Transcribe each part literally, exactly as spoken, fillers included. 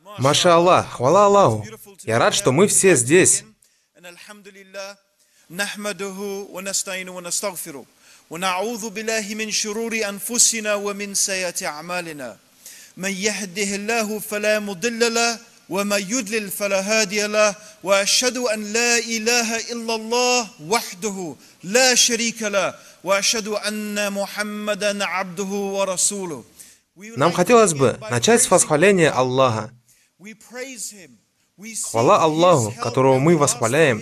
Маша Аллах, хвала Аллаху. Я рад, что мы все здесь. ونعوذ بالله من شرور أنفسنا ومن سيئات أعمالنا من يهده الله فلا مضل له ومن يضلل فلا هادي له وأشهد أن لا إله إلا الله وحده لا شريك له وأشهد أن محمدا عبده ورسوله. Нам хотелось бы начать с восхваления Аллаха. Хвала Аллаху, которого мы восхваляем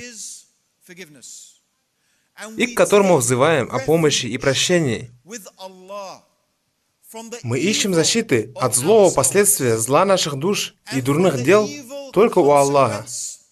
и к которому взываем о помощи и прощении. Мы ищем защиты от злого последствия зла наших душ и дурных дел только у Аллаха.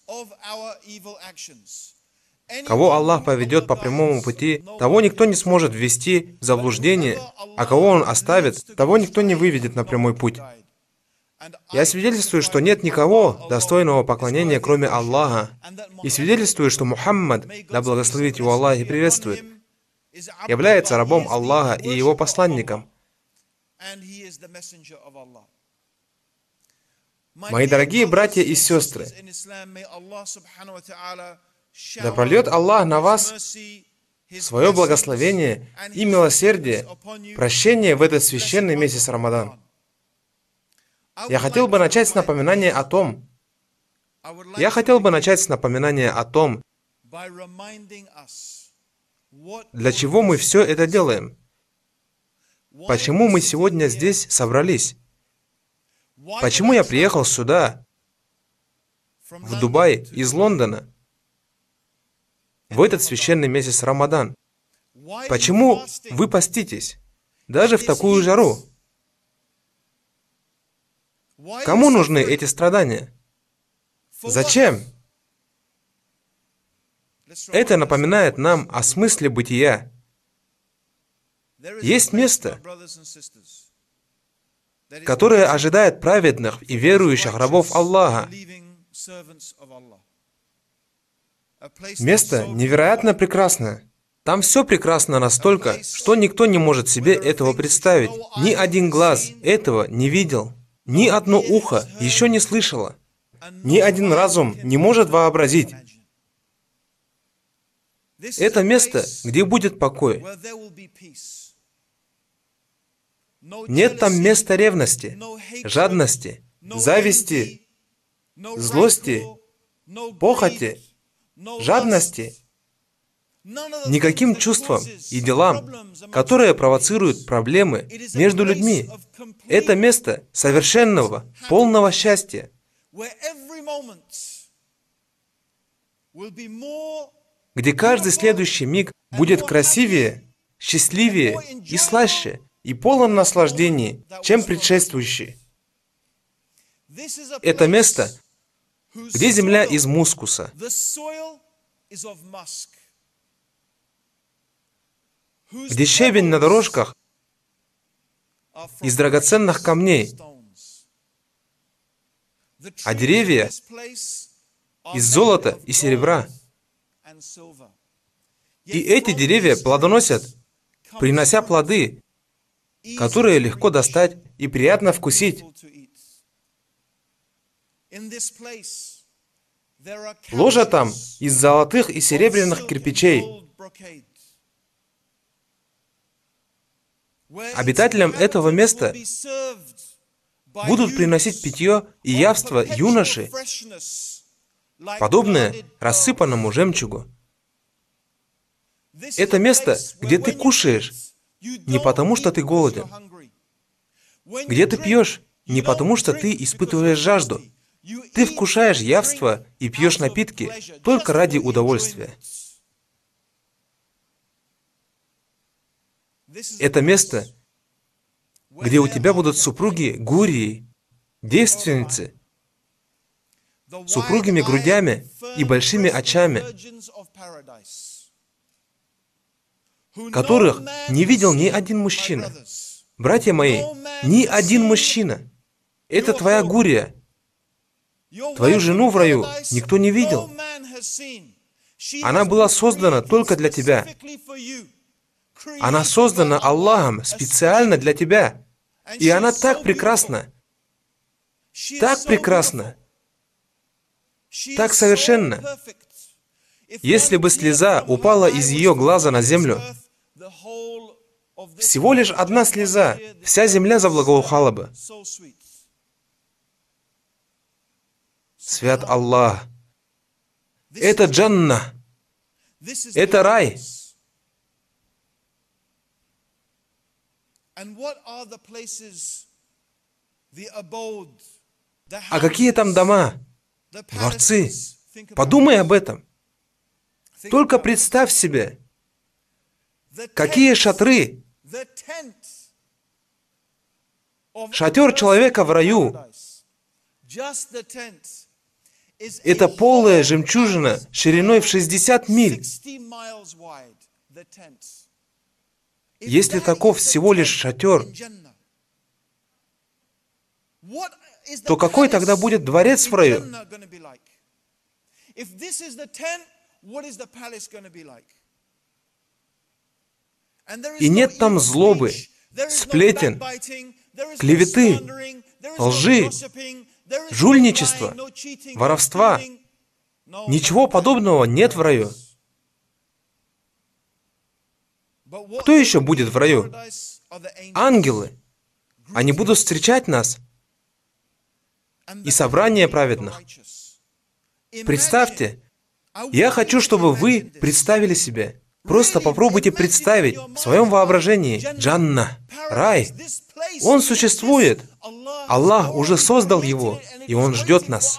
Кого Аллах поведет по прямому пути, того никто не сможет ввести в заблуждение, а кого Он оставит, того никто не выведет на прямой путь. Я свидетельствую, что нет никого достойного поклонения, кроме Аллаха, и свидетельствую, что Мухаммад, да благословит его Аллах и приветствует, является рабом Аллаха и его посланником. Мои дорогие братья и сестры, да прольет Аллах на вас свое благословение и милосердие, прощение в этот священный месяц Рамадан. Я хотел бы начать с напоминания о том, я хотел бы начать с напоминания о том, для чего мы все это делаем, почему мы сегодня здесь собрались, почему я приехал сюда, в Дубай, из Лондона, в этот священный месяц Рамадан. Почему вы поститесь, даже в такую жару? Кому нужны эти страдания? Зачем? Это напоминает нам о смысле бытия. Есть место, которое ожидает праведных и верующих рабов Аллаха. Место невероятно прекрасное. Там все прекрасно настолько, что никто не может себе этого представить. Ни один глаз этого не видел. Ни одно ухо еще не слышало. Ни один разум не может вообразить. Это место, где будет покой. Нет там места ревности, жадности, зависти, злости, похоти, жадности, никаким чувствам и делам, которые провоцируют проблемы между людьми. Это место совершенного, полного счастья, где каждый следующий миг будет красивее, счастливее и слаще, и полон наслаждений, чем предшествующий. Это место, где земля из мускуса, где щебень на дорожках из драгоценных камней, а деревья из золота и серебра. И эти деревья плодоносят, принося плоды, которые легко достать и приятно вкусить. Ложа там из золотых и серебряных кирпичей. Обитателям этого места будут приносить питье и явство юноши, подобное рассыпанному жемчугу. Это место, где ты кушаешь не потому, что ты голоден, где ты пьешь не потому, что ты испытываешь жажду. Ты вкушаешь явство и пьешь напитки только ради удовольствия. Это место, где у тебя будут супруги гурии, девственницы, с упругими грудями и большими очами, которых не видел ни один мужчина. Братья мои, ни один мужчина. Это твоя гурия. Твою жену в раю никто не видел. Она была создана только для тебя. Она создана Аллахом специально для тебя. И она так прекрасна. так прекрасна, так совершенна. Если бы слеза упала из ее глаза на землю, всего лишь одна слеза, вся земля заблагоухала бы. Свят Аллах. Это джанна. Это рай. А какие там дома, дворцы? Подумай об этом. Только представь себе, какие шатры. Шатер человека в раю — это полая жемчужина шириной в шестьдесят миль. Если таков всего лишь шатер, то какой тогда будет дворец в раю? И нет там злобы, сплетен, клеветы, лжи, жульничества, воровства. Ничего подобного нет в раю. Кто еще будет в раю? Ангелы. Они будут встречать нас. И собрание праведных. Представьте, я хочу, чтобы вы представили себе. Просто попробуйте представить в своем воображении джанна, рай. Он существует. Аллах уже создал его, и Он ждет нас.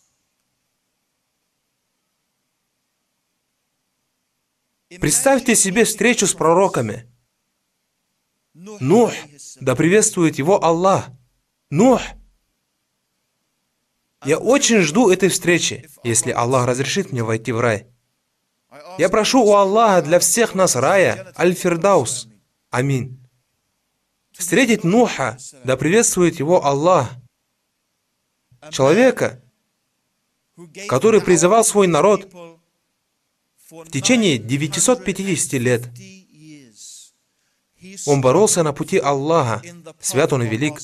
Представьте себе встречу с пророками. Нух, да приветствует его Аллах. Нух. Я очень жду этой встречи, если Аллах разрешит мне войти в рай. Я прошу у Аллаха для всех нас рая, Аль-Фирдаус. Аминь. Встретить Нуха, да приветствует его Аллах. Человека, который призывал свой народ в течение девятисот пятидесяти лет. Он боролся на пути Аллаха, свят Он и велик.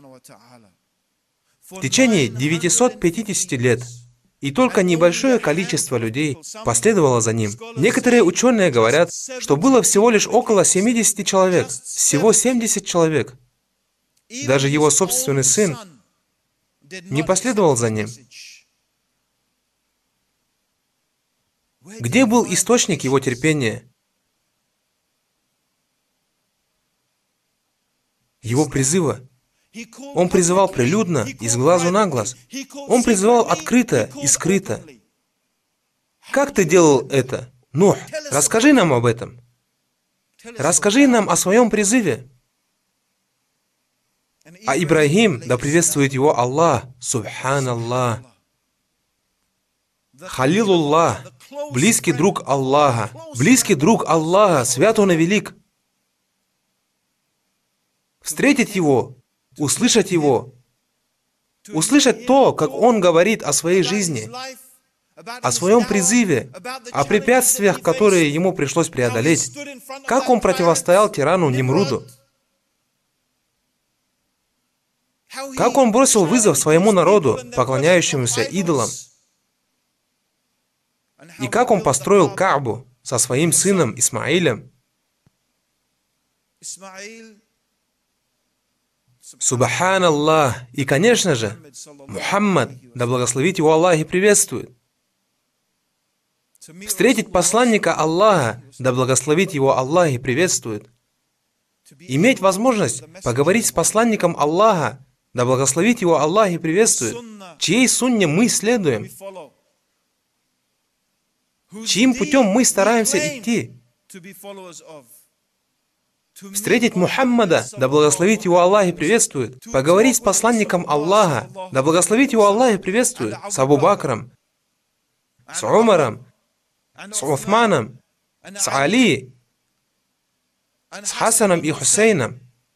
В течение девятисот пятидесяти лет. И только небольшое количество людей последовало за ним. Некоторые ученые говорят, что было всего лишь около семидесяти человек. Всего семьдесят человек. Даже его собственный сын не последовал за ним. Где был источник его терпения? Его призыва. Он призывал прилюдно и с глазу на глаз. Он призывал открыто и скрыто. Как ты делал это? Нух, расскажи нам об этом. Расскажи нам о своем призыве. А Ибрахим, да приветствует его Аллах, Субханаллах. Халилуллах, близкий друг Аллаха, близкий друг Аллаха, свят Он и велик. Встретить его, услышать его, услышать то, как он говорит о своей жизни, о своем призыве, о препятствиях, которые ему пришлось преодолеть, как он противостоял тирану Нимруду, как он бросил вызов своему народу, поклоняющемуся идолам, и как он построил Каабу со своим сыном Исмаилем. Субханаллах. И, конечно же, Мухаммад, да благословит его Аллах и приветствует. Встретить посланника Аллаха, да благословит его Аллах и приветствует. Иметь возможность поговорить с посланником Аллаха, да благословит его Аллах и приветствует, чьей сунне мы следуем, чьим путем мы стараемся идти. Встретить Мухаммада, да благословит его Аллах и приветствует, поговорить с посланником Аллаха, да благословит его Аллах и приветствует, с Абу Бакром, с Умаром, с Уthманом, с Али, с Хасаном и Хусейном,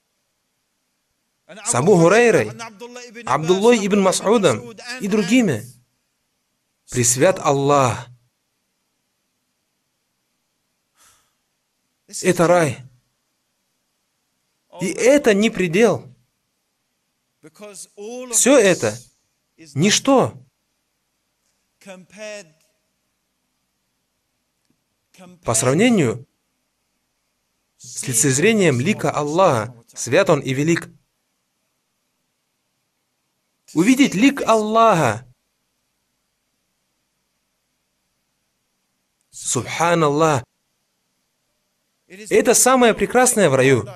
с Абу Хурейрой, Абдуллой ибн Мас'удом и другими. Пресвят Аллах. Это рай. И это не предел. Все это ничто по сравнению с лицезрением лика Аллаха, свят Он и велик. Увидеть лик Аллаха, субханаллах, это самое прекрасное в раю.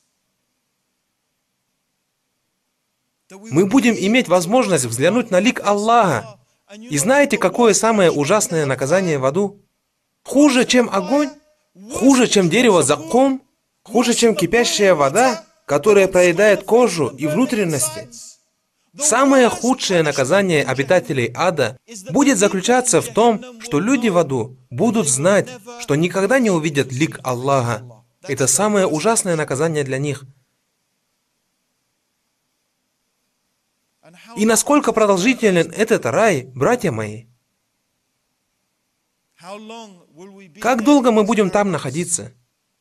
Мы будем иметь возможность взглянуть на лик Аллаха. И знаете, какое самое ужасное наказание в аду? Хуже, чем огонь? Хуже, чем дерево заккум? Хуже, чем кипящая вода, которая проедает кожу и внутренности? Самое худшее наказание обитателей ада будет заключаться в том, что люди в аду будут знать, что никогда не увидят лик Аллаха. Это самое ужасное наказание для них. И насколько продолжителен этот рай, братья мои? Как долго мы будем там находиться?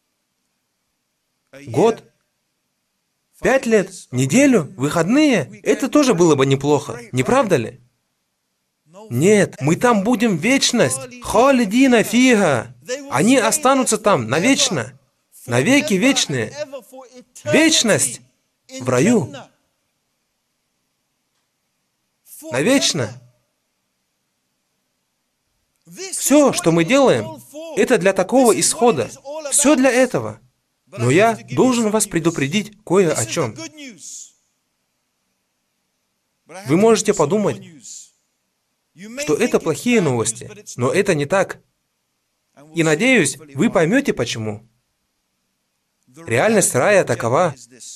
Год? Пять лет? Неделю? Выходные? Это тоже было бы неплохо, не правда ли? Нет, мы там будем вечность. Халидина фига. Они останутся там навечно. Навеки вечные. Вечность в раю. Навечно. Все, что мы делаем, это для такого исхода. Все для этого. Но я должен вас предупредить кое о чем. Вы можете подумать, что это плохие новости, но это не так. И надеюсь, вы поймете почему. Реальность рая такова,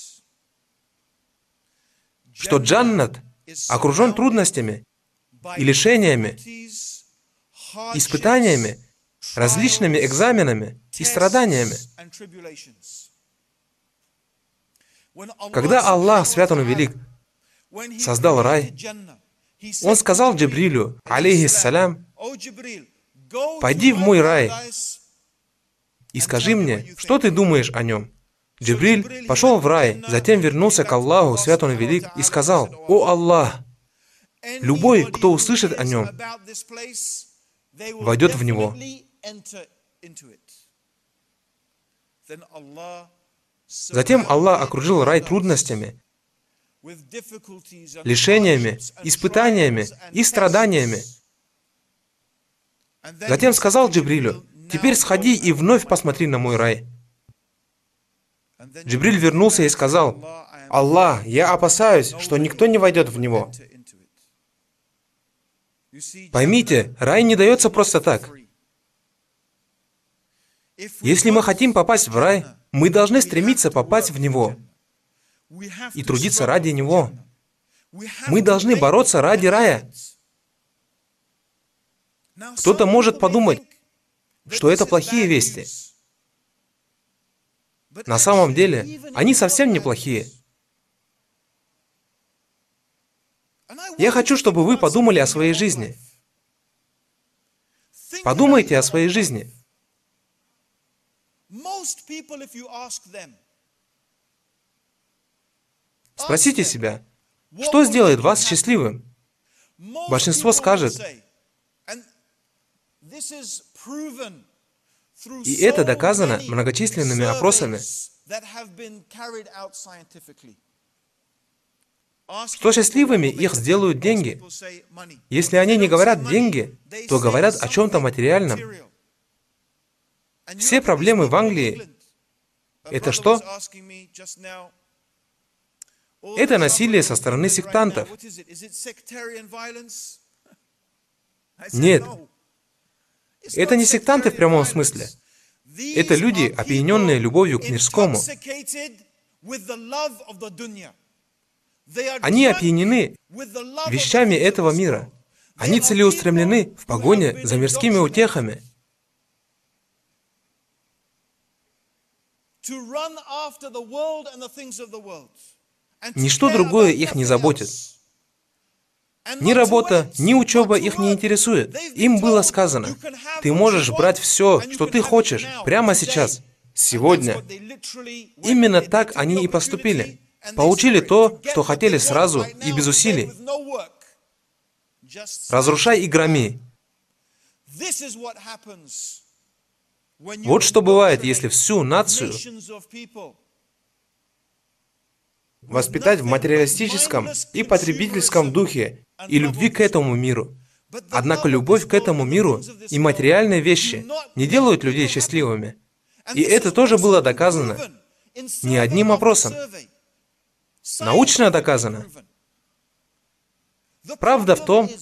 что джаннат окружен трудностями и лишениями, испытаниями, различными экзаменами и страданиями. Когда Аллах, свят Он и велик, создал рай, Он сказал Джибрилю, алейхиссалям, «Пойди в мой рай и скажи мне, что ты думаешь о нем». Джибриль пошел в рай, затем вернулся к Аллаху, свят Он и велик, и сказал, «О Аллах, любой, кто услышит о нем, войдет в него». Затем Аллах окружил рай трудностями, лишениями, испытаниями и страданиями. Затем сказал Джибрилю, «Теперь сходи и вновь посмотри на мой рай». Джибриль вернулся и сказал, «Аллах, я опасаюсь, что никто не войдет в него». Поймите, рай не дается просто так. Если мы хотим попасть в рай, мы должны стремиться попасть в него и трудиться ради него. Мы должны бороться ради рая. Кто-то может подумать, что это плохие вести. На самом деле, они совсем неплохие. Я хочу, чтобы вы подумали о своей жизни. Подумайте о своей жизни. Спросите себя, что сделает вас счастливым? Большинство скажет, и это доказано многочисленными опросами, что счастливыми их сделают деньги. Если они не говорят «деньги», то говорят о чем-то материальном. Все проблемы в Англии — это что? Это насилие со стороны сектантов. Нет. Это не сектанты в прямом смысле. Это люди, опьяненные любовью к мирскому. Они опьянены вещами этого мира. Они целеустремлены в погоне за мирскими утехами. Ничто другое их не заботит. Ни работа, ни учеба их не интересует. Им было сказано, ты можешь брать все, что ты хочешь, прямо сейчас, сегодня. Именно так они и поступили. Получили то, что хотели сразу и без усилий. разрушай и громи. Вот что бывает, если всю нацию воспитать в материалистическом и потребительском духе и любви к этому миру. Однако любовь к этому миру и материальные вещи не делают людей счастливыми. И это тоже было доказано не одним опросом. Научно доказано. Правда в том,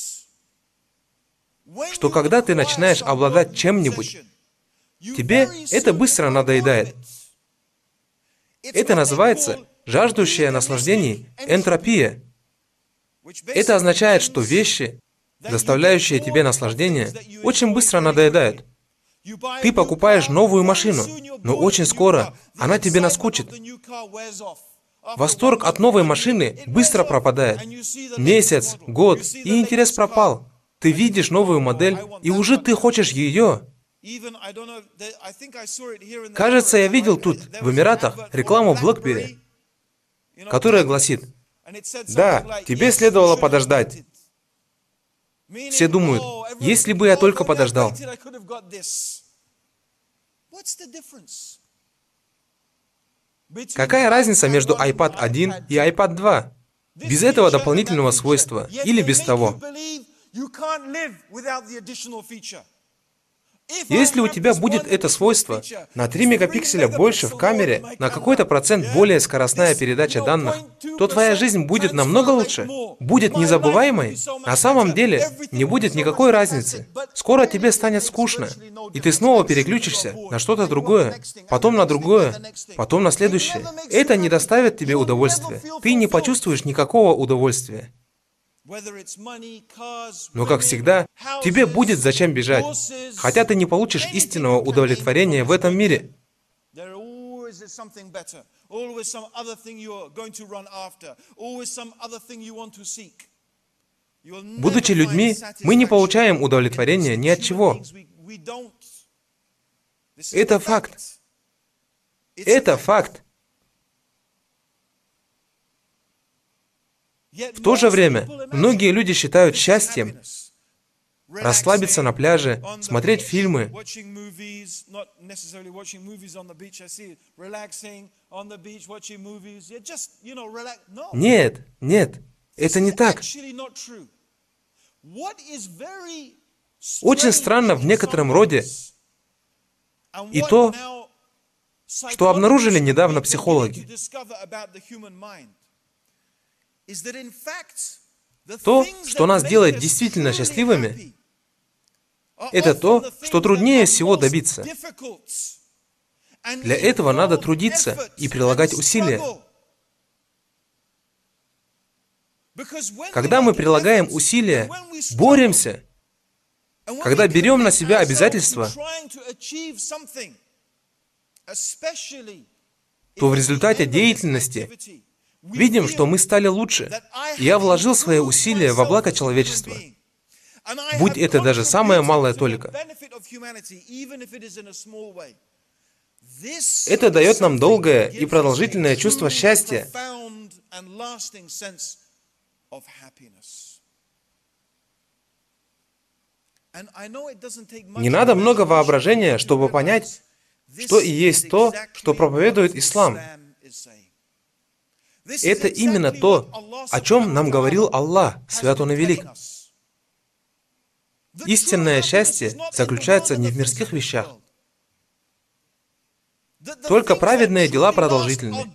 что когда ты начинаешь обладать чем-нибудь, тебе это быстро надоедает. Это называется жаждущая наслаждений энтропия. Это означает, что вещи, доставляющие тебе наслаждение, очень быстро надоедают. Ты покупаешь новую машину, но очень скоро она тебе наскучит. Восторг от новой машины быстро пропадает. Месяц, год, и интерес пропал. Ты видишь новую модель, и уже ты хочешь ее. Кажется, я видел тут, в Эмиратах, рекламу BlackBerry, которая гласит: «Да, тебе следовало подождать». Все думают: если бы я только подождал. Какая разница между iPad один и iPad два? Без этого дополнительного свойства или без того? Если у тебя будет это свойство, на три мегапикселя больше в камере, на какой-то процент более скоростная передача данных, то твоя жизнь будет намного лучше, будет незабываемой. На самом деле не будет никакой разницы. Скоро тебе станет скучно, и ты снова переключишься на что-то другое, потом на другое, потом на следующее. Это не доставит тебе удовольствия. Ты не почувствуешь никакого удовольствия. Но, как всегда, тебе будет зачем бежать, хотя ты не получишь истинного удовлетворения в этом мире. Будучи людьми, мы не получаем удовлетворения ни от чего. Это факт. Это факт. В то же время, многие люди считают счастьем расслабиться на пляже, смотреть фильмы. Нет, нет, это не так. Очень странно в некотором роде и то, что обнаружили недавно психологи. То, что нас делает действительно счастливыми, это то, что труднее всего добиться. Для этого надо трудиться и прилагать усилия. Когда мы прилагаем усилия, боремся, когда берем на себя обязательства, то в результате деятельности видим, что мы стали лучше. Я вложил свои усилия во благо человечества. Будь это даже самая малая толика. Это дает нам долгое и продолжительное чувство счастья. Не надо много воображения, чтобы понять, что и есть то, что проповедует ислам. Это именно то, о чем нам говорил Аллах, свят Он и велик. Истинное счастье заключается не в мирских вещах. Только праведные дела продолжительны.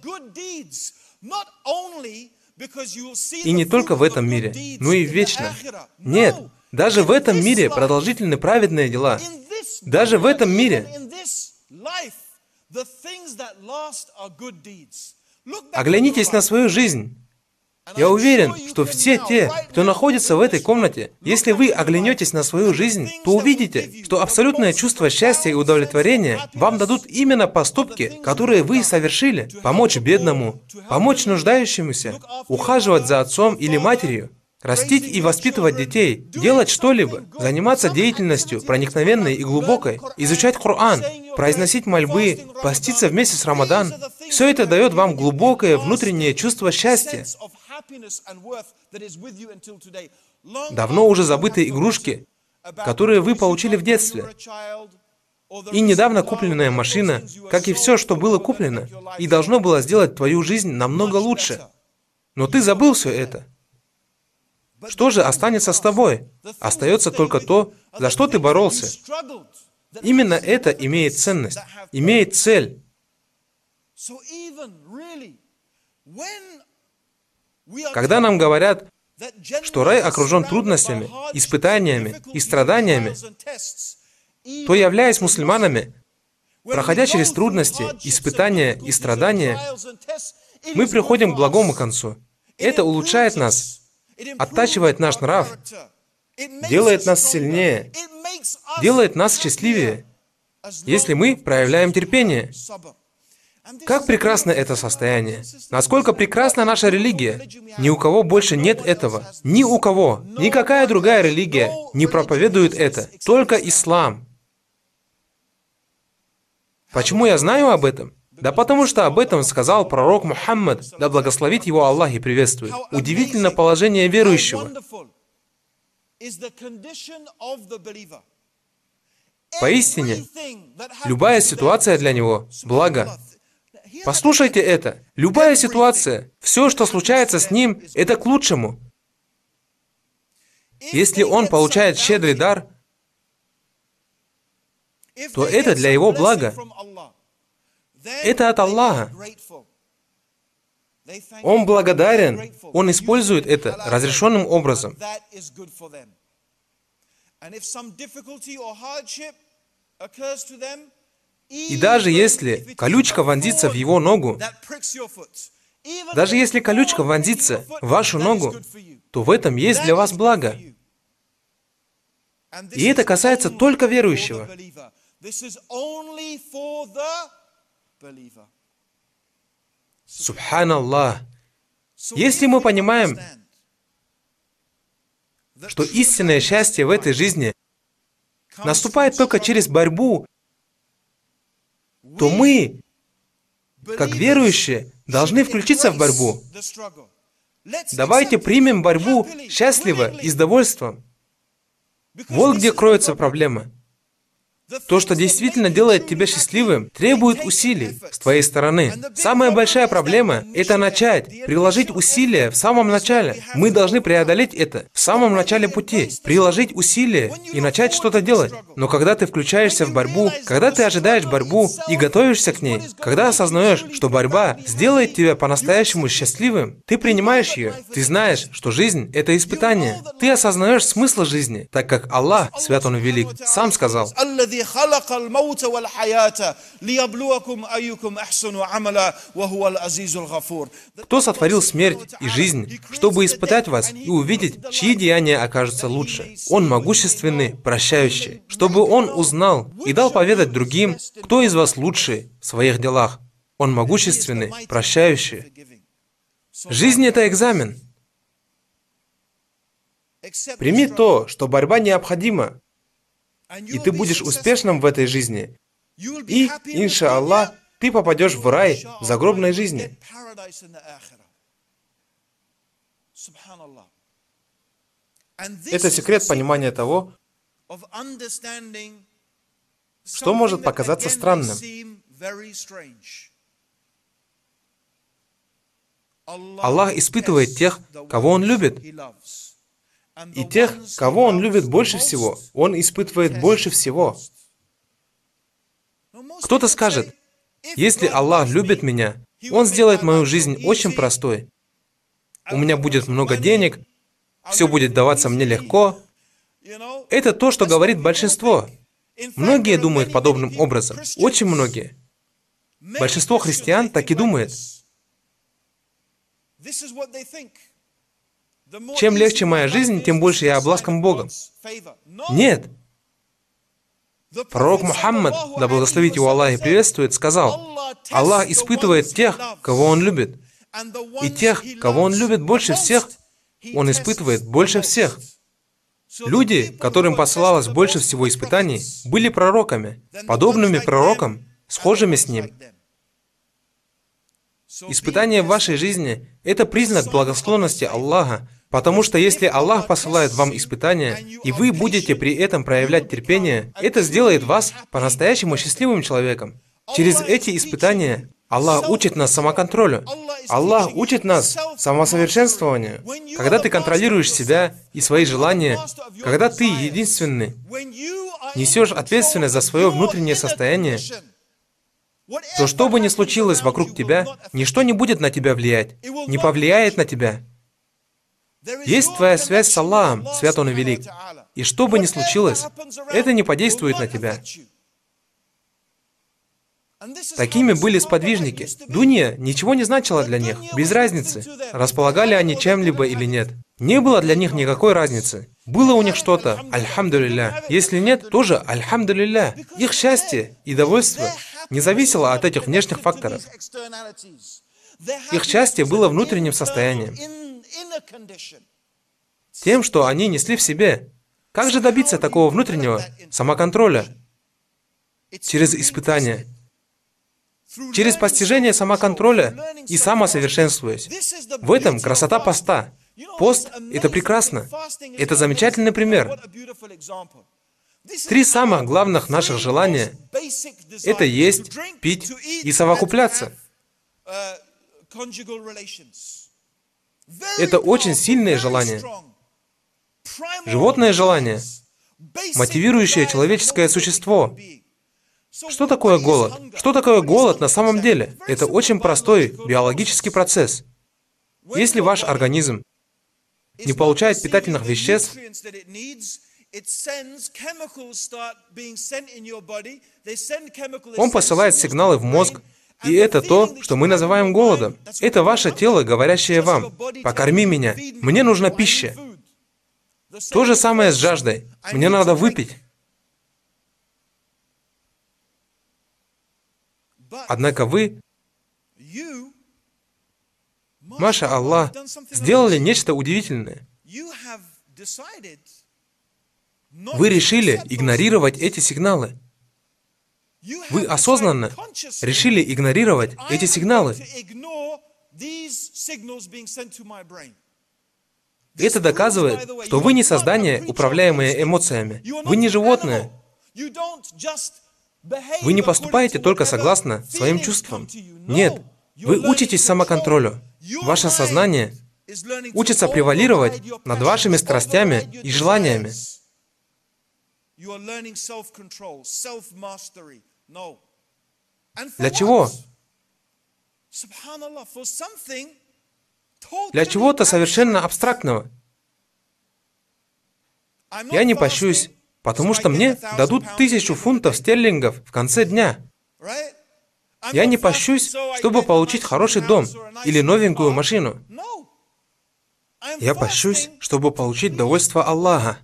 И не только в этом мире, но и вечно. Нет, даже в этом мире продолжительны праведные дела. Даже в этом мире. Оглянитесь на свою жизнь. Я уверен, что все те, кто находится в этой комнате, если вы оглянетесь на свою жизнь, то увидите, что абсолютное чувство счастья и удовлетворения вам дадут именно поступки, которые вы совершили. Помочь бедному, помочь нуждающемуся, ухаживать за отцом или матерью, растить и воспитывать детей, делать что-либо, заниматься деятельностью проникновенной и глубокой, изучать Коран, произносить мольбы, поститься в месяц Рамадан. Все это дает вам глубокое внутреннее чувство счастья. давно уже забытые игрушки, которые вы получили в детстве, и недавно купленная машина, как и все, что было куплено, и должно было сделать твою жизнь намного лучше. Но ты забыл все это. Что же останется с тобой? Остается только то, за что ты боролся. Именно это имеет ценность, имеет цель. Когда нам говорят, что рай окружен трудностями, испытаниями и страданиями, то, являясь мусульманами, проходя через трудности, испытания и страдания, мы приходим к благому концу. Это улучшает нас, оттачивает наш нрав, делает нас сильнее, делает нас счастливее, если мы проявляем терпение. Как прекрасно это состояние! Насколько прекрасна наша религия! Ни у кого больше нет этого. Ни у кого. Никакая другая религия не проповедует это. Только ислам. Почему я знаю об этом? Да потому что об этом сказал пророк Мухаммад, да благословит его Аллах и приветствует. Удивительно положение верующего. Поистине, любая ситуация для него – благо. Послушайте это. Любая ситуация, все, что случается с ним, это к лучшему. Если он получает щедрый дар, то это для его блага. Это от Аллаха. Он благодарен, он использует это разрешенным образом. И даже если колючка вонзится в его ногу, даже если колючка вонзится в вашу ногу, то в этом есть для вас благо. И это касается только верующего. Субханаллах. Если мы понимаем, что истинное счастье в этой жизни наступает только через борьбу, то мы, как верующие, должны включиться в борьбу. Давайте примем борьбу счастливо и с довольством. Вот где кроется проблема. То, что действительно делает тебя счастливым, требует усилий с твоей стороны. Самая большая проблема – это начать, приложить усилия в самом начале. Мы должны преодолеть это в самом начале пути, приложить усилия и начать что-то делать. Но когда ты включаешься в борьбу, когда ты ожидаешь борьбу и готовишься к ней, когда осознаешь, что борьба сделает тебя по-настоящему счастливым, ты принимаешь ее. Ты знаешь, что жизнь – это испытание. Ты осознаешь смысл жизни, так как Аллах, свят Он и велик, сам сказал: кто сотворил смерть и жизнь, чтобы испытать вас и увидеть, чьи деяния окажутся лучше? Он могущественный, прощающий, чтобы он узнал и дал поведать другим, кто из вас лучший в своих делах. Он могущественный, прощающий. Жизнь — это экзамен. Прими то, что борьба необходима, и ты будешь успешным в этой жизни. И, иншаллах, ты попадешь в рай в загробной жизни. Это секрет понимания того, что может показаться странным. Аллах испытывает тех, кого Он любит. И тех, кого Он любит больше всего, Он испытывает больше всего. Кто-то скажет: если Аллах любит меня, Он сделает мою жизнь очень простой. У меня будет много денег, все будет даваться мне легко. Это то, что говорит большинство. Многие думают подобным образом. Очень многие. Большинство христиан так и думает. Чем легче моя жизнь, тем больше я обласкан Богом. Нет. Пророк Мухаммад, да благословит его Аллах и приветствует, сказал: Аллах испытывает тех, кого Он любит. И тех, кого Он любит больше всех, Он испытывает больше всех. Люди, которым посылалось больше всего испытаний, были пророками, подобными пророкам, схожими с ним. Испытание в вашей жизни – это признак благосклонности Аллаха, Потому что если Аллах посылает вам испытания, и вы будете при этом проявлять терпение, это сделает вас по-настоящему счастливым человеком. Через эти испытания Аллах учит нас самоконтролю. Аллах учит нас самосовершенствованию. Когда ты контролируешь себя и свои желания, когда ты единственный несешь ответственность за свое внутреннее состояние, то что бы ни случилось вокруг тебя, ничто не будет на тебя влиять, не повлияет на тебя. Есть твоя связь с Аллахом, свят Он и велик. И что бы ни случилось, это не подействует на тебя. Такими были сподвижники. Дунья ничего не значила для них, без разницы, располагали они чем-либо или нет. Не было для них никакой разницы. Было у них что-то, альхамдулилля. Если нет, тоже альхамдулилля. Их счастье и довольство не зависело от этих внешних факторов. Их счастье было внутренним состоянием. Тем, что они несли в себе. Как же добиться такого внутреннего самоконтроля? Через испытания. Через постижение самоконтроля и самосовершенствуясь. В этом красота поста. Пост – это прекрасно. Это замечательный пример. Три самых главных наших желания – это есть, пить и совокупляться. Это очень сильные желания. Животное желание, мотивирующее человеческое существо. Что такое голод? Что такое голод на самом деле? Это очень простой биологический процесс. Если ваш организм не получает питательных веществ, он посылает сигналы в мозг, и это то, что мы называем голодом. Это ваше тело, говорящее вам: «Покорми меня, мне нужна пища». То же самое с жаждой. Мне надо выпить. Однако вы, Маша Аллах, сделали нечто удивительное. Вы решили игнорировать эти сигналы. Вы осознанно решили игнорировать эти сигналы. Это доказывает, что вы не создание, управляемое эмоциями. Вы не животное. Вы не поступаете только согласно своим чувствам. Нет, вы учитесь самоконтролю. Ваше сознание учится превалировать над вашими страстями и желаниями. Для чего? Для чего-то совершенно абстрактного. Я не пощусь, потому что мне дадут тысячу фунтов стерлингов в конце дня. Я не пощусь, чтобы получить хороший дом или новенькую машину. Я пощусь, чтобы получить довольство Аллаха.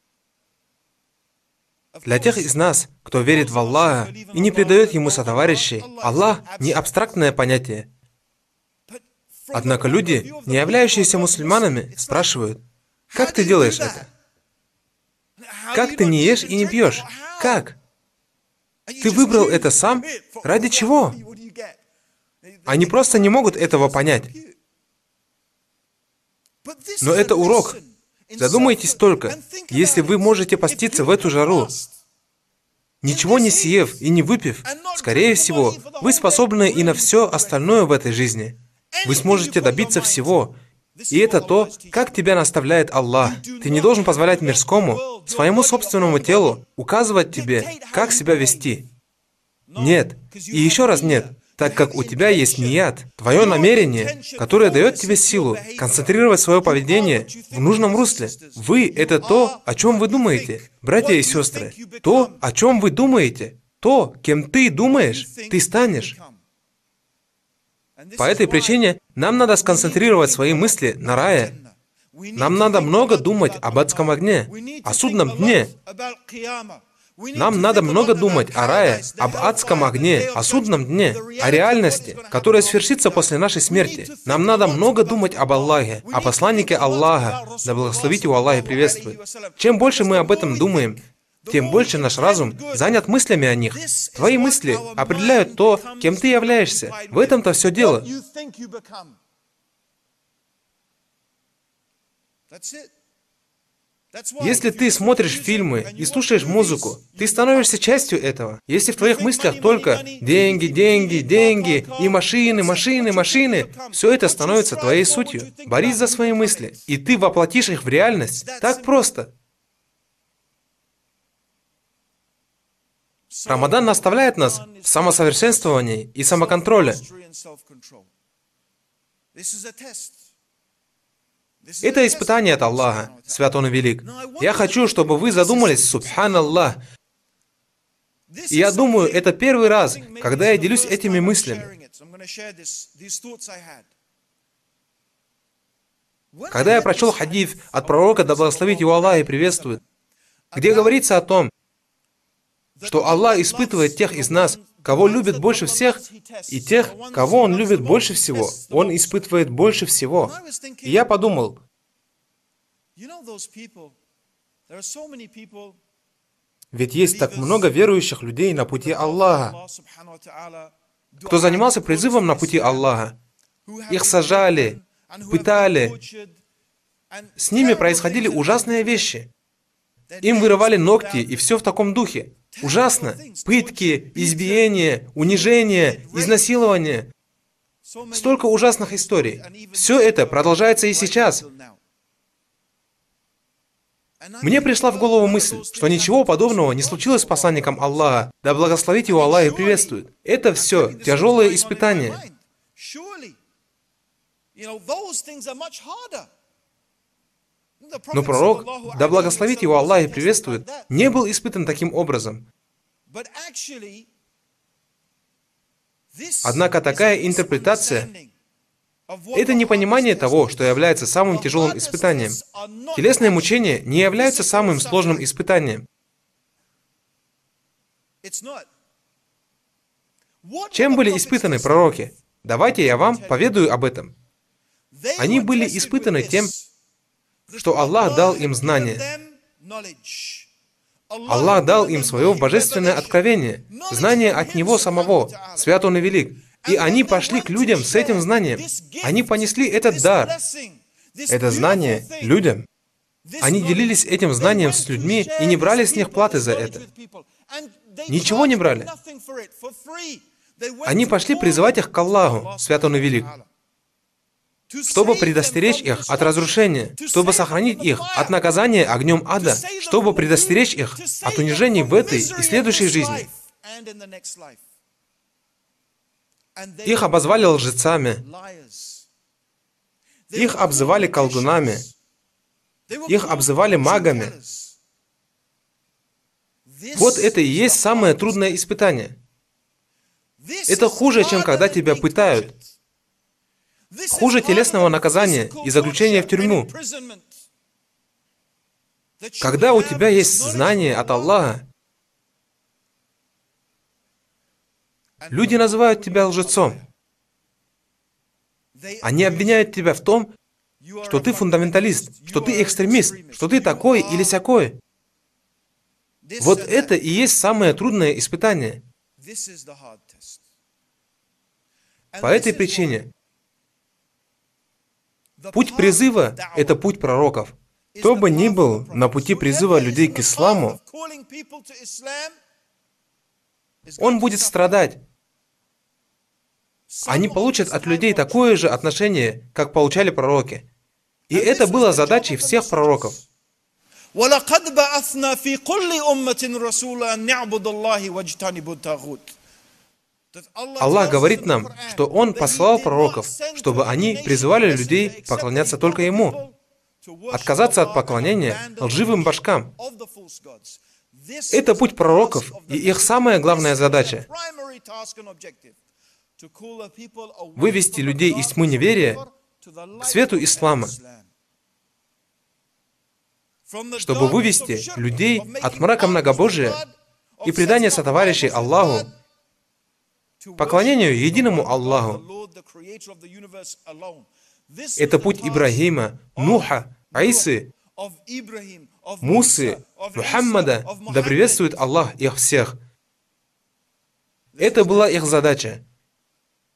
Для тех из нас, кто верит в Аллаха и не предает Ему сотоварищей, Аллах не абстрактное понятие. Однако люди, не являющиеся мусульманами, спрашивают: как ты делаешь это? Как ты не ешь и не пьешь? Как? Ты выбрал это сам? Ради чего? Они просто не могут этого понять. Но это урок. Задумайтесь только, если вы можете поститься в эту жару, ничего не съев и не выпив, скорее всего, вы способны и на все остальное в этой жизни. Вы сможете добиться всего. И это то, как тебя наставляет Аллах. Ты не должен позволять мирскому, своему собственному телу, указывать тебе, как себя вести. Нет. И еще раз нет. Так как у тебя есть ният, твое намерение, которое дает тебе силу концентрировать свое поведение в нужном русле. Вы — это то, о чем вы думаете, братья и сестры. То, о чем вы думаете, то, кем ты думаешь, ты станешь. По этой причине нам надо сконцентрировать свои мысли на рае. Нам надо много думать об адском огне, о судном дне. Нам надо много думать о рае, об адском огне, о судном дне, о реальности, которая свершится после нашей смерти. Нам надо много думать об Аллахе, о посланнике Аллаха, да благословить его Аллах и приветствует. Чем больше мы об этом думаем, тем больше наш разум занят мыслями о них. Твои мысли определяют то, кем ты являешься. В этом-то все дело. Если ты смотришь фильмы и слушаешь музыку, ты становишься частью этого. Если в твоих мыслях только деньги, деньги, деньги и машины, машины, машины, все это становится твоей сутью. Борись за свои мысли, и ты воплотишь их в реальность. Так просто. Рамадан наставляет нас в самосовершенствовании и самоконтроле. Это испытание от Аллаха, свят Он и велик. Я хочу, чтобы вы задумались, субханаллах. И я думаю, это первый раз, когда я делюсь этими мыслями. Когда я прочел хадис от пророка, да благословит его Аллах и приветствует, где говорится о том, что Аллах испытывает тех из нас, кого любит больше всех, и тех, кого Он любит больше всего. Он испытывает больше всего. И я подумал, ведь есть так много верующих людей на пути Аллаха, кто занимался призывом на пути Аллаха. Их сажали, пытали. С ними происходили ужасные вещи. Им вырывали ногти, и все в таком духе. Ужасно. Пытки, избиения, унижение, изнасилование. Столько ужасных историй. Все это продолжается и сейчас. Мне пришла в голову мысль, что ничего подобного не случилось с посланником Аллаха. Да благословит его Аллах и приветствует. Это все тяжелое испытание. Но пророк, да благословит его Аллах и приветствует, не был испытан таким образом. Однако такая интерпретация — это непонимание того, что является самым тяжелым испытанием. Телесные мучения не являются самым сложным испытанием. Чем были испытаны пророки? Давайте я вам поведаю об этом. Они были испытаны тем, что Аллах дал им знания. Аллах дал им свое божественное откровение, знание от Него самого, свят Он и велик. И они пошли к людям с этим знанием. Они понесли этот дар, это знание людям. Они делились этим знанием с людьми и не брали с них платы за это. Ничего не брали. Они пошли призывать их к Аллаху, свят Он и велик, чтобы предостеречь их от разрушения, чтобы сохранить их от наказания огнем ада, чтобы предостеречь их от унижений в этой и следующей жизни. Их обозвали лжецами, их обзывали колдунами, их обзывали магами. Вот это и есть самое трудное испытание. Это хуже, чем когда тебя пытают. Хуже телесного наказания и заключения в тюрьму. Когда у тебя есть знание от Аллаха, люди называют тебя лжецом. Они обвиняют тебя в том, что ты фундаменталист, что ты экстремист, что ты такой или сякой. Вот это и есть самое трудное испытание. По этой причине путь призыва — это путь пророков. Кто бы ни был на пути призыва людей к исламу, он будет страдать. Они получат от людей такое же отношение, как получали пророки. И это было задачей всех пророков. Аллах говорит нам, что Он послал пророков, чтобы они призывали людей поклоняться только Ему, отказаться от поклонения лживым башкам. Это путь пророков и их самая главная задача — вывести людей из тьмы неверия к свету ислама, чтобы вывести людей от мрака многобожия и предания сотоварищей Аллаху, поклонению единому Аллаху. Это путь Ибрагима, Нуха, Аисы, Мусы, Мухаммада, да приветствует Аллах их всех. Это была их задача.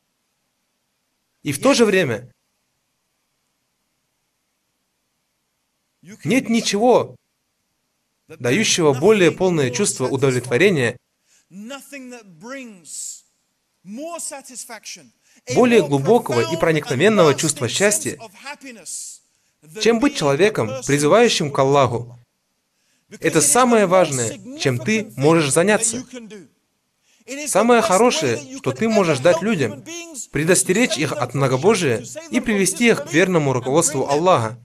И в то же время Нет ничего, дающего более полное чувство удовлетворения, более глубокого и проникновенного чувства счастья, чем быть человеком, призывающим к Аллаху. Это самое важное, чем ты можешь заняться. Самое хорошее, что ты можешь дать людям, предостеречь их от многобожия и привести их к верному руководству Аллаха.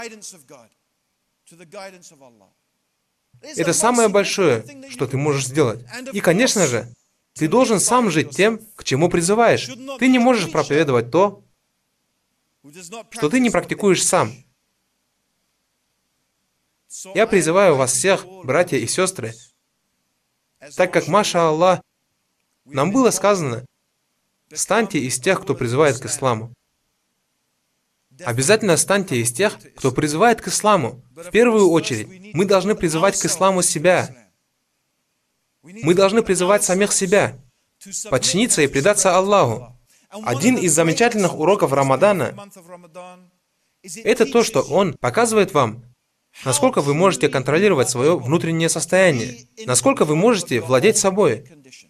Это самое большое, что ты можешь сделать. И, конечно же, ты должен сам жить тем, к чему призываешь. Ты не можешь проповедовать то, что ты не практикуешь сам. Я призываю вас всех, братья и сестры, так как, маша Аллах, нам было сказано, станьте из тех, кто призывает к исламу. Обязательно станьте из тех, кто призывает к исламу. В первую очередь, мы должны призывать к исламу себя. Мы должны призывать самих себя, подчиниться и предаться Аллаху. Один из замечательных уроков Рамадана – это то, что он показывает вам, насколько вы можете контролировать свое внутреннее состояние, насколько вы можете владеть собой,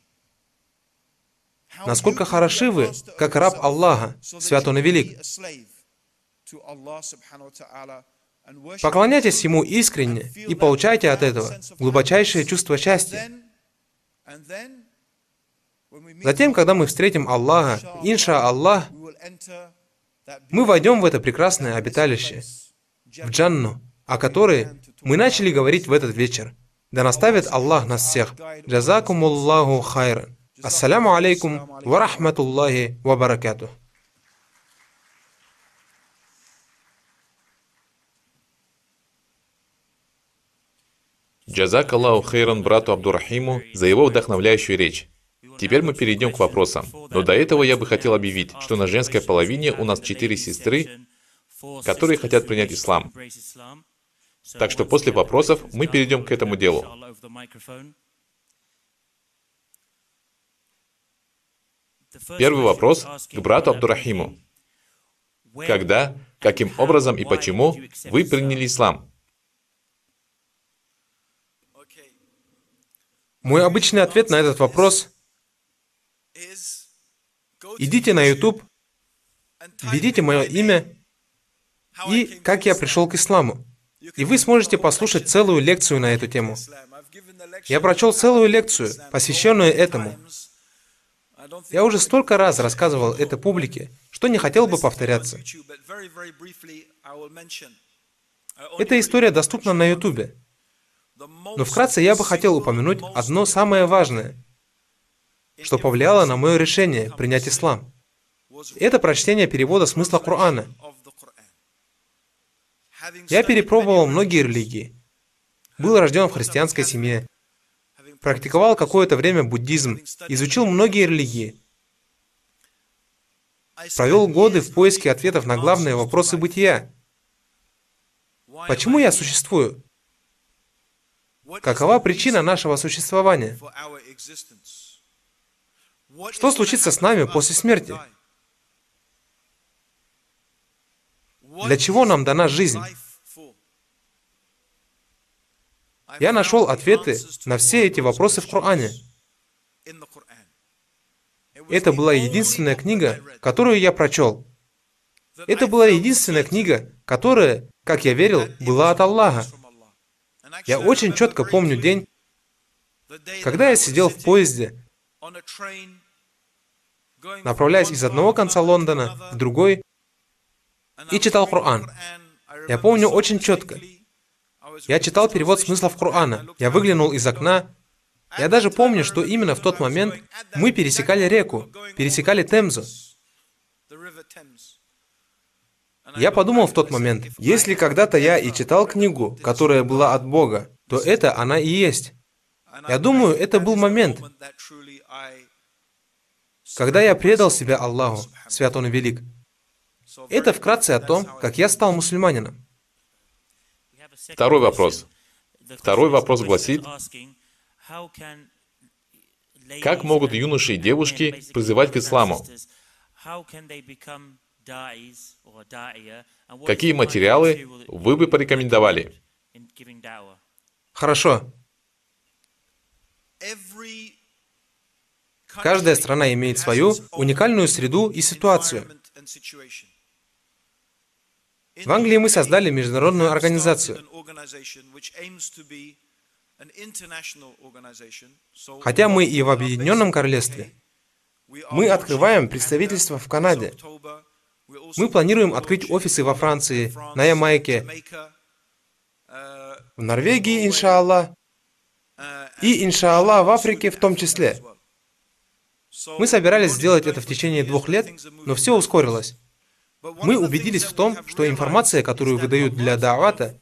насколько хороши вы, как раб Аллаха, свят Он и велик. Поклоняйтесь Ему искренне и получайте от этого глубочайшее чувство счастья. Затем, когда мы встретим Аллаха, инша Аллах, мы войдем в это прекрасное обиталище, в Джанну, о которой мы начали говорить в этот вечер. Да наставит Аллах нас всех. Джазакумуллаху хайран. Ассаляму алейкум ва рахматуллахи ва баракатух. Джазак Аллаху хайран брату Абдурахиму за его вдохновляющую речь. Теперь мы перейдем к вопросам. Но до этого я бы хотел объявить, что на женской половине у нас четыре сестры, которые хотят принять ислам. Так что после вопросов мы перейдем к этому делу. Первый вопрос к брату Абдурахиму. Когда, каким образом и почему вы приняли ислам? Мой обычный ответ на этот вопрос – идите на YouTube, введите мое имя и «Как я пришел к исламу». И вы сможете послушать целую лекцию на эту тему. Я прочел целую лекцию, посвященную этому. Я уже столько раз рассказывал это публике, что не хотел бы повторяться. Эта история доступна на YouTube. Но вкратце я бы хотел упомянуть одно самое важное, что повлияло на мое решение принять ислам. Это прочтение перевода смысла Корана. Я перепробовал многие религии. Был рожден в христианской семье. Практиковал какое-то время буддизм. Изучил многие религии. Провел годы в поиске ответов на главные вопросы бытия. Почему я существую? Какова причина нашего существования? Что случится с нами после смерти? Для чего нам дана жизнь? Я нашел ответы на все эти вопросы в Коране. Это была единственная книга, которую я прочел. Это была единственная книга, которая, как я верил, была от Аллаха. Я очень четко помню день, когда я сидел в поезде, направляясь из одного конца Лондона в другой, и читал Коран. Я помню очень четко. Я читал перевод смыслов Корана. Я выглянул из окна. Я даже помню, что именно в тот момент мы пересекали реку, пересекали Темзу. Я подумал в тот момент, если когда-то я и читал книгу, которая была от Бога, то это она и есть. Я думаю, это был момент, когда я предал себя Аллаху, свят Он и велик. Это вкратце о том, как я стал мусульманином. Второй вопрос. Второй вопрос гласит, как могут юноши и девушки призывать к исламу? Какие материалы вы бы порекомендовали? Хорошо. Каждая страна имеет свою уникальную среду и ситуацию. В Англии мы создали международную организацию. Хотя мы и в Объединенном Королевстве, мы открываем представительство в Канаде. Мы планируем открыть офисы во Франции, на Ямайке, в Норвегии, иншаллах, и, иншаллах, в Африке в том числе. Мы собирались сделать это в течение двух лет, но все ускорилось. Мы убедились в том, что информация, которую выдают для да'вата,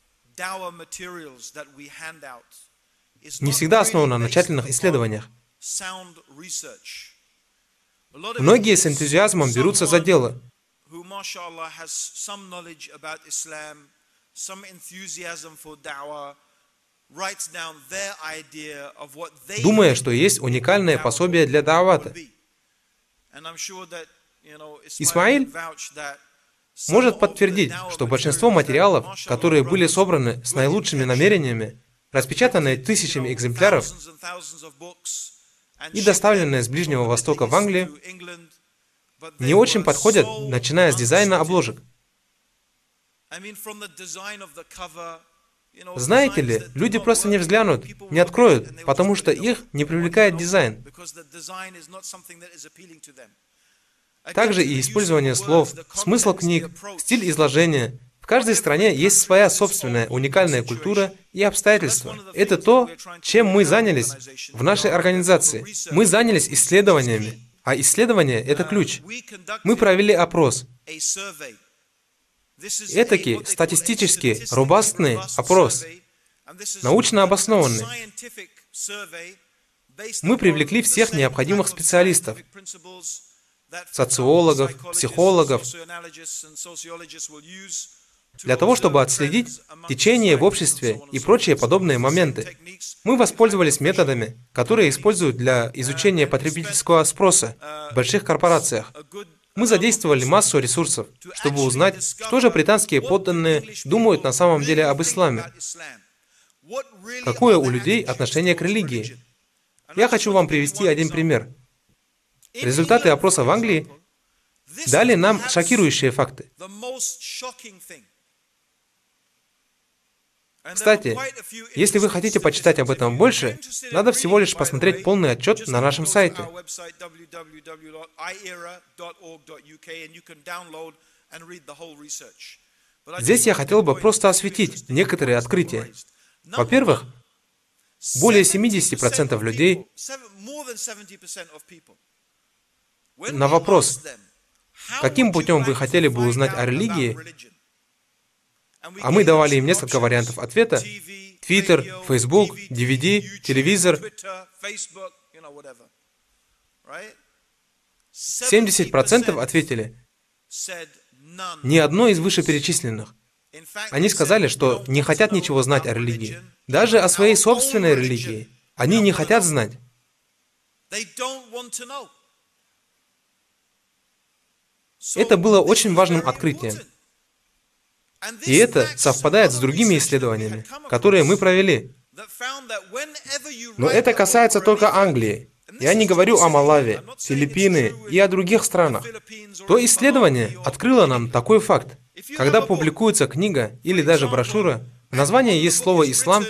не всегда основана на тщательных исследованиях. Многие с энтузиазмом берутся за дело. Думая, что есть уникальное пособие для да'вата. Исмаиль может подтвердить, что большинство материалов, которые были собраны с наилучшими намерениями, распечатанные тысячами экземпляров и доставленные с Ближнего Востока в Англию, не очень подходят, начиная с дизайна обложек. Знаете ли, люди просто не взглянут, не откроют, потому что их не привлекает дизайн. Также и использование слов, смысл книг, стиль изложения. В каждой стране есть своя собственная уникальная культура и обстоятельства. Это то, чем мы занялись в нашей организации. Мы занялись исследованиями, а исследование — это ключ. Мы провели опрос. Этакий статистический, робустный опрос, научно обоснованный. Мы привлекли всех необходимых специалистов, социологов, психологов, для того, чтобы отследить течение в обществе и прочие подобные моменты. Мы воспользовались методами, которые используют для изучения потребительского спроса в больших корпорациях. Мы задействовали массу ресурсов, чтобы узнать, что же британские подданные думают на самом деле об исламе. Какое у людей отношение к религии? Я хочу вам привести один пример. Результаты опроса в Англии дали нам шокирующие факты. Кстати, если вы хотите почитать об этом больше, надо всего лишь посмотреть полный отчет на нашем сайте. Здесь я хотел бы просто осветить некоторые открытия. Во-первых, более семидесяти процентов людей на вопрос, каким путем вы хотели бы узнать о религии, а мы давали им несколько вариантов ответа: Твиттер, Фейсбук, ди ви ди, телевизор. семьдесят процентов ответили ни одно из вышеперечисленных. Они сказали, что не хотят ничего знать о религии. Даже о своей собственной религии они не хотят знать. Это было очень важным открытием. И это совпадает с другими исследованиями, которые мы провели. Но это касается только Англии. Я не говорю о Малави, Филиппины и о других странах. То исследование открыло нам такой факт. Когда публикуется книга или даже брошюра, в названии есть слово «ислам»,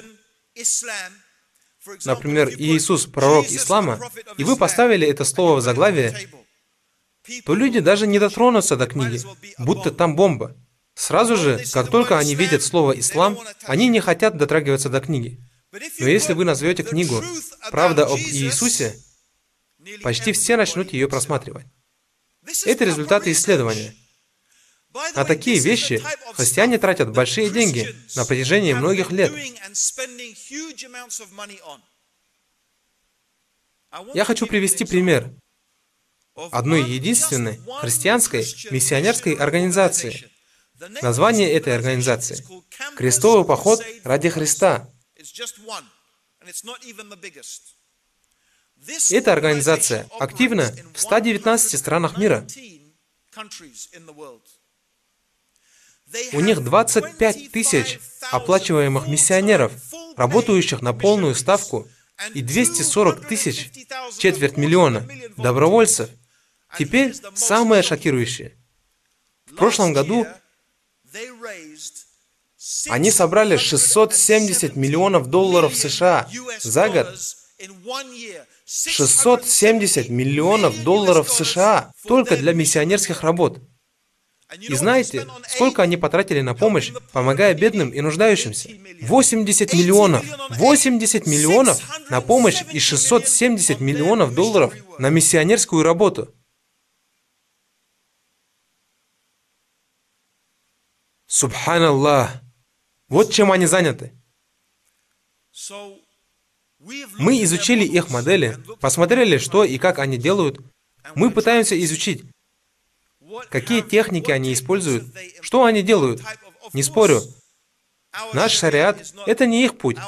например, «Иисус, пророк ислама», и вы поставили это слово в заглавие, то люди даже не дотронутся до книги, будто там бомба. Сразу же, как только они видят слово «ислам», они не хотят дотрагиваться до книги. Но если вы назовете книгу «Правда об Иисусе», почти все начнут ее просматривать. Это результаты исследования. На такие вещи христиане тратят большие деньги на протяжении многих лет. Я хочу привести пример одной единственной христианской миссионерской организации. Название этой организации — «Крестовый поход ради Христа». Эта организация активна в ста девятнадцати странах мира. У них двадцать пять тысяч оплачиваемых миссионеров, работающих на полную ставку, и двести сорок тысяч, четверть миллиона, добровольцев. Теперь самое шокирующее. В прошлом году они собрали шестьсот семьдесят миллионов долларов США за год. шестьсот семьдесят миллионов долларов США только для миссионерских работ. И знаете, сколько они потратили на помощь, помогая бедным и нуждающимся? восемьдесят миллионов! восемьдесят миллионов на помощь и шестьсот семьдесят миллионов долларов на миссионерскую работу. Субханаллах! Вот чем они заняты. Мы изучили их модели, посмотрели, что и как они делают. Мы пытаемся изучить, какие техники они используют, что они делают. Не спорю, наш шариат – это не их путь.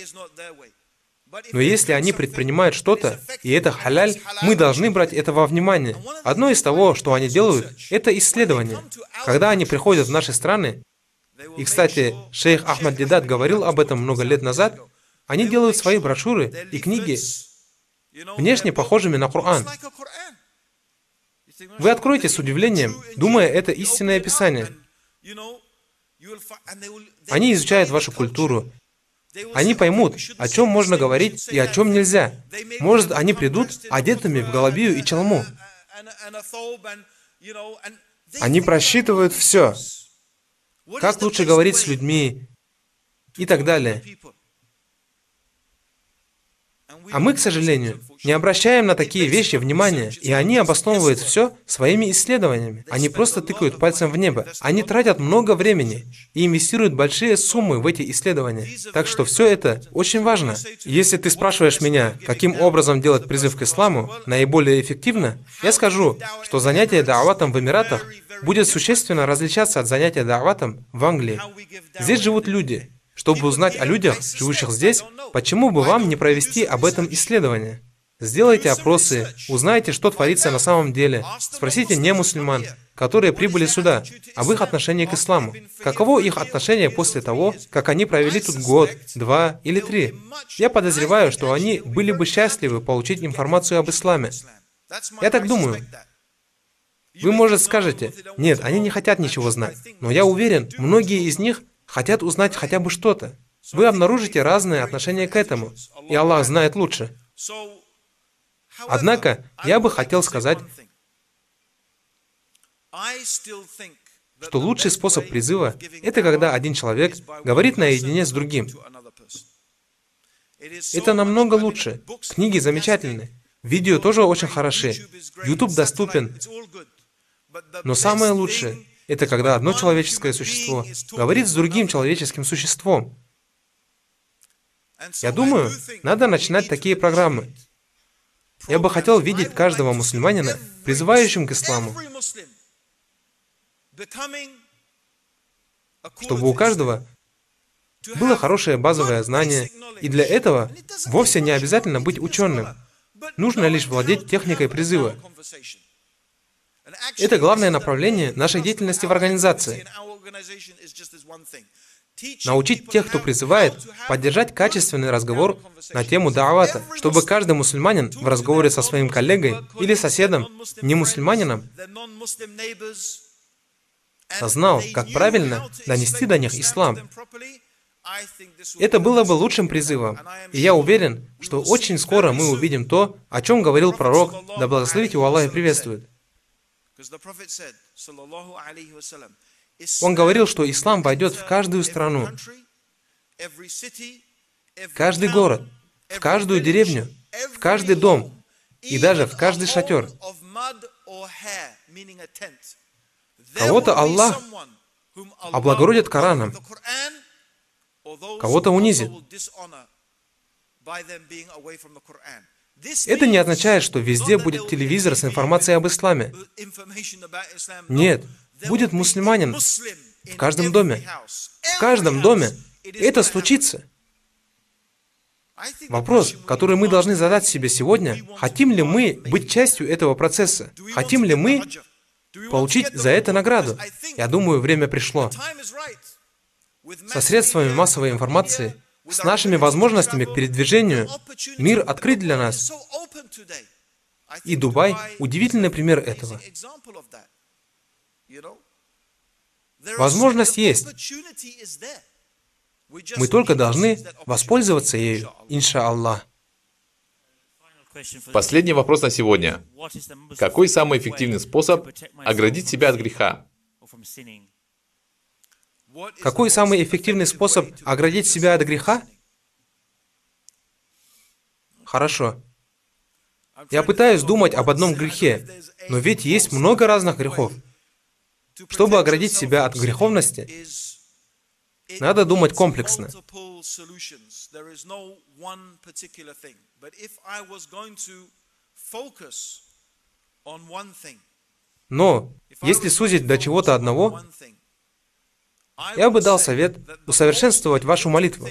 Но если они предпринимают что-то, и это халяль, мы должны брать это во внимание. Одно из того, что они делают, это исследование. Когда они приходят в наши страны, и, кстати, шейх Ахмад Дидат говорил об этом много лет назад, они делают свои брошюры и книги внешне похожими на Коран. Вы откроете с удивлением, думая, это истинное Писание. Они изучают вашу культуру. Они поймут, о чем можно говорить и о чем нельзя. Может, они придут одетыми в голубию и чалму. Они просчитывают все. Как лучше говорить с людьми и так далее. А мы, к сожалению, не обращаем на такие вещи внимания, и они обосновывают все своими исследованиями. Они просто тыкают пальцем в небо. Они тратят много времени и инвестируют большие суммы в эти исследования. Так что все это очень важно. Если ты спрашиваешь меня, каким образом делать призыв к исламу наиболее эффективно, я скажу, что занятие да'ватом в Эмиратах будет существенно различаться от занятия да'ватом в Англии. Здесь живут люди. Чтобы узнать о людях, живущих здесь, почему бы вам не провести об этом исследование? Сделайте опросы, узнайте, что творится на самом деле. Спросите немусульман, которые прибыли сюда, об их отношении к исламу. Каково их отношение после того, как они провели тут год, два или три? Я подозреваю, что они были бы счастливы получить информацию об исламе. Я так думаю. Вы, может, скажете, нет, они не хотят ничего знать. Но я уверен, многие из них хотят узнать хотя бы что-то. Вы обнаружите разные отношения к этому, и Аллах знает лучше. Однако, я бы хотел сказать, что лучший способ призыва – это когда один человек говорит наедине с другим. Это намного лучше. Книги замечательны. Видео тоже очень хороши. YouTube доступен. Но самое лучшее – это когда одно человеческое существо говорит с другим человеческим существом. Я думаю, надо начинать такие программы. Я бы хотел видеть каждого мусульманина, призывающим к исламу, чтобы у каждого было хорошее базовое знание, и для этого вовсе не обязательно быть ученым. Нужно лишь владеть техникой призыва. Это главное направление нашей деятельности в организации. Научить тех, кто призывает, поддержать качественный разговор на тему да'вата, чтобы каждый мусульманин в разговоре со своим коллегой или соседом, не мусульманином, знал, как правильно донести до них ислам. Это было бы лучшим призывом. И я уверен, что очень скоро мы увидим то, о чем говорил пророк, да благословит его Аллах и приветствует. Он говорил, что ислам войдет в каждую страну, в каждый город, в каждую деревню, в каждый дом и даже в каждый шатер. Кого-то Аллах облагородит Кораном, кого-то унизит. Это не означает, что везде будет телевизор с информацией об исламе. Нет, будет мусульманин в каждом доме. В каждом доме. Это случится. Вопрос, который мы должны задать себе сегодня, хотим ли мы быть частью этого процесса? Хотим ли мы получить за это награду. Я думаю, время пришло. Со средствами массовой информации, с нашими возможностями к передвижению, мир открыт для нас. И Дубай – удивительный пример этого. Возможность есть. Мы только должны воспользоваться ею, иншаллах. Последний вопрос на сегодня. Какой самый эффективный способ оградить себя от греха? Какой самый эффективный способ оградить себя от греха? Хорошо. Я пытаюсь думать об одном грехе, но ведь есть много разных грехов. Чтобы оградить себя от греховности, надо думать комплексно. Но, если сузить до чего-то одного, я бы дал совет усовершенствовать вашу молитву.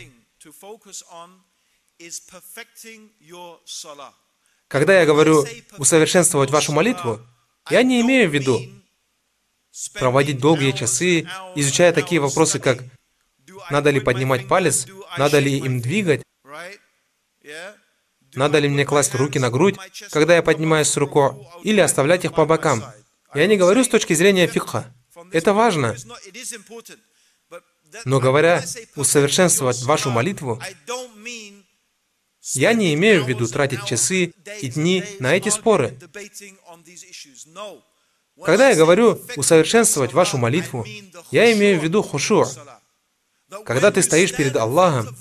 Когда я говорю усовершенствовать вашу молитву, я не имею в виду проводить долгие часы, изучая такие вопросы, как надо ли поднимать палец, надо ли им двигать, надо ли мне класть руки на грудь, когда я поднимаюсь с руку, или оставлять их по бокам. Я не говорю с точки зрения фикха. Это важно. Но говоря усовершенствовать вашу молитву, я не имею в виду тратить часы и дни на эти споры. Когда я говорю усовершенствовать вашу молитву, я имею в виду хушур. Когда ты стоишь перед Аллахом,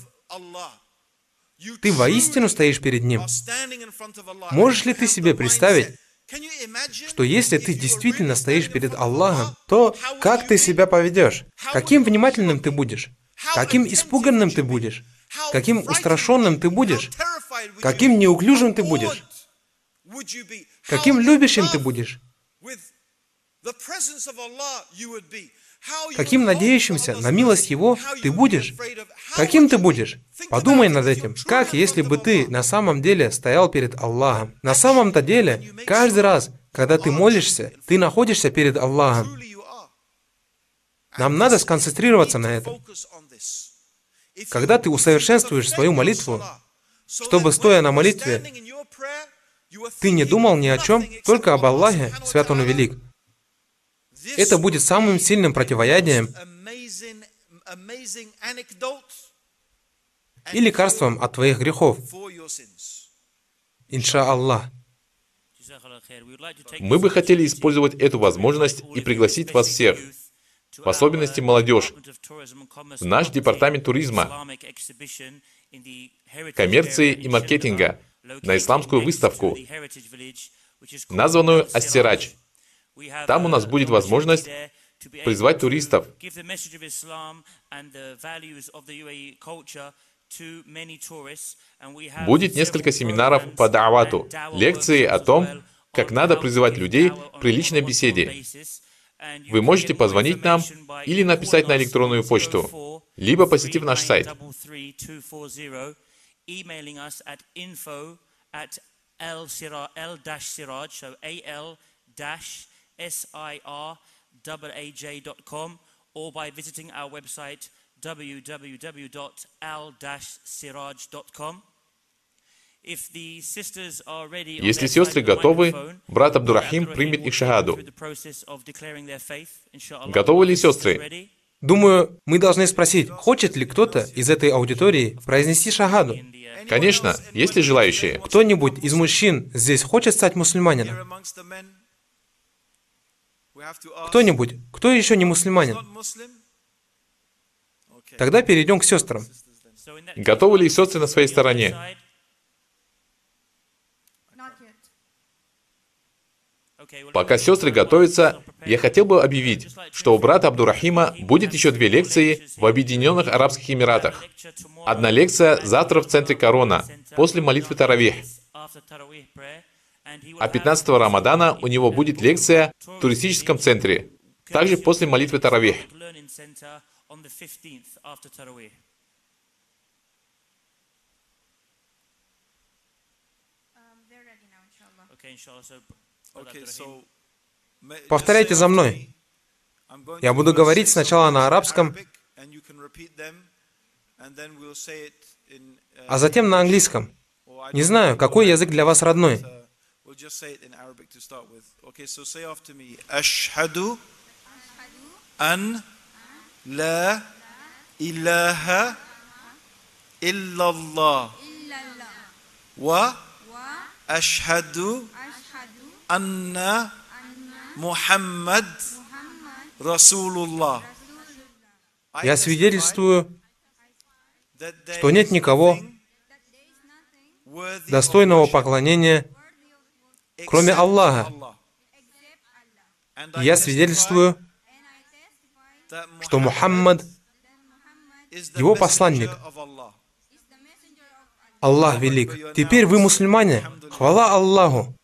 ты воистину стоишь перед Ним. Можешь ли ты себе представить, что если ты действительно стоишь перед Аллахом, то как ты себя поведешь? Каким внимательным ты будешь? Каким испуганным ты будешь? Каким устрашенным ты будешь? Каким неуклюжим ты будешь? Каким любящим ты будешь? Каким надеющимся на милость Его ты будешь? Каким ты будешь? Подумай над этим. Как, если бы ты на самом деле стоял перед Аллахом? На самом-то деле, каждый раз, когда ты молишься, ты находишься перед Аллахом. Нам надо сконцентрироваться на этом. Когда ты усовершенствуешь свою молитву, чтобы, стоя на молитве, ты не думал ни о чем, только об Аллахе, свят Он и велик. Это будет самым сильным противоядием и лекарством от твоих грехов. Иншаллах. Мы бы хотели использовать эту возможность и пригласить вас всех, в особенности молодежь, в наш департамент туризма, коммерции и маркетинга на исламскую выставку, названную «Ас-Сирадж». Там у нас будет возможность призвать туристов. Будет несколько семинаров по да'вату, лекции о том, как надо призывать людей при личной беседе. Вы можете позвонить нам или написать на электронную почту, либо посетив наш сайт. S I R A A J dot com or by visiting our website w w w dot al dash siraj dot com. Если сестры готовы, брат Абдурахим примет их шахаду. Готовы ли сестры? Думаю, мы должны спросить, хочет ли кто-то из этой аудитории произнести шахаду? Конечно, есть ли желающие? Кто-нибудь из мужчин здесь хочет стать мусульманином? Кто-нибудь, кто еще не мусульманин? Тогда перейдем к сестрам. Готовы ли сестры на своей стороне? Пока сестры готовятся, я хотел бы объявить, что у брата Абдурахима будет еще две лекции в Объединенных Арабских Эмиратах. Одна лекция завтра в центре Корона, после молитвы Таравих. А пятнадцатого Рамадана у него будет лекция в туристическом центре, также после молитвы Таравих. Okay, so Повторяйте за мной. Я буду говорить сначала на арабском, а затем на английском. Не знаю, какой язык для вас родной. Ашхаду ан ла илляха иллаллах ва ашхаду анна Мухаммад Расулуллах. Я свидетельствую, что нет никого достойного поклонения, кроме Аллаха. Я свидетельствую, что Мухаммад — его посланник. Аллах велик. Теперь вы мусульмане. Хвала Аллаху.